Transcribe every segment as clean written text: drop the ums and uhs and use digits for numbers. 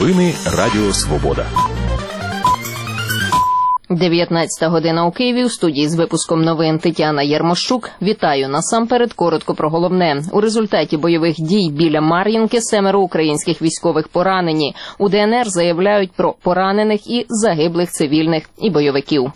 Новини Радіо Свобода. 19 година у Києві. У студії з випуском новин Тетяна Єрмощук. Вітаю. Насамперед коротко про головне. У результаті бойових дій біля Мар'їнки 7 українських військових поранені. У ДНР заявляють про поранених і загиблих цивільних і бойовиків.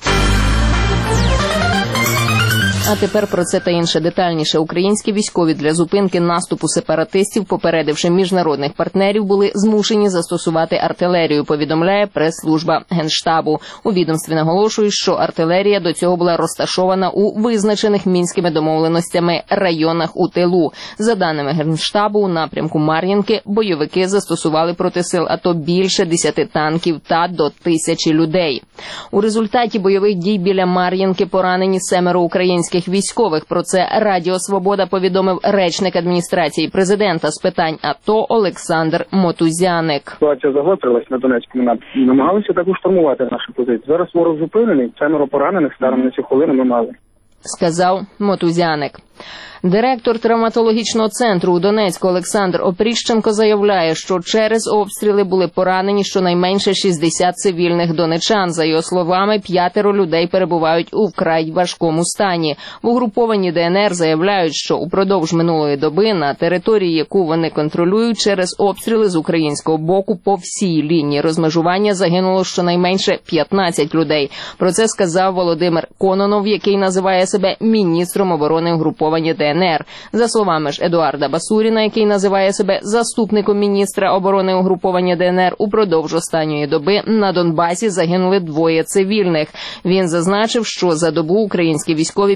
А тепер про це та інше детальніше. Українські військові для зупинки наступу сепаратистів, попередивши міжнародних партнерів, були змушені застосувати артилерію, повідомляє прес-служба Генштабу. У відомстві наголошують, що артилерія до цього була розташована у визначених мінськими домовленостями районах у тилу. За даними Генштабу, у напрямку Мар'їнки бойовики застосували проти сил АТО більше 10 танків та до 1000 людей. У результаті бойових дій біля Мар'їнки поранені 7 українських військових. Про це Радіо Свобода повідомив речник адміністрації президента з питань АТО Олександр Мотузяник. Ситуація загострилась на Донецькому напрямку. Намагалися також штурмувати наші позиції. Зараз ворог зупинений, 7 поранених, станом на цю хвилину ми мали. Сказав Мотузяник. Директор травматологічного центру у Донецьку Олександр Опріщенко заявляє, що через обстріли були поранені щонайменше 60 цивільних донечан. За його словами, 5 людей перебувають у вкрай важкому стані. В угрупованні ДНР заявляють, що упродовж минулої доби на території, яку вони контролюють, через обстріли з українського боку по всій лінії розмежування загинуло щонайменше 15 людей. Про це сказав Володимир Кононов, який називає себе міністром оборони угруповання ДНР. За словами ж Едуарда Басуріна, який називає себе заступником міністра оборони угруповання ДНР, упродовж останньої доби на Донбасі загинули 2 цивільних. Він зазначив, що за добу українські військові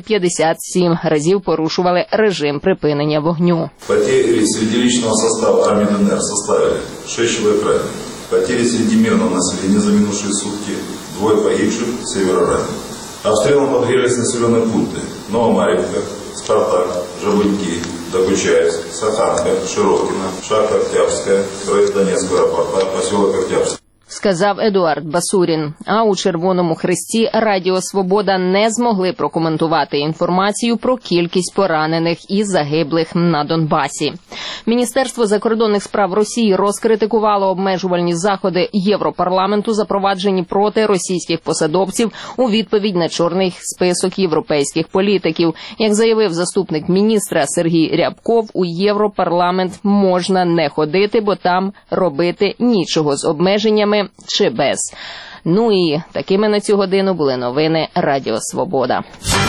57 разів порушували режим припинення вогню. Потери серед личного составу армії ДНР составили 6 чоловік ранених. Потери серед мирного населення за минувші сутки 2 погибших, 7 ранених. Обстрелом подвергались населенные пункты Новомарьевка, Спартак, Жабуньки, Докучаевск, Саханка, Широкино, Шахта Октябрьская, проезд Донецкого аэропорта, поселок Октябрьский. Сказав Едуард Басурін. А у Червоному Хресті Радіо Свобода не змогли прокоментувати інформацію про кількість поранених і загиблих на Донбасі. Міністерство закордонних справ Росії розкритикувало обмежувальні заходи Європарламенту, запроваджені проти російських посадовців у відповідь на чорний список європейських політиків. Як заявив заступник міністра Сергій Рябков, у Європарламент можна не ходити, бо там робити нічого з обмеженнями чи без. Ну і такими на цю годину були новини Радіо Свобода.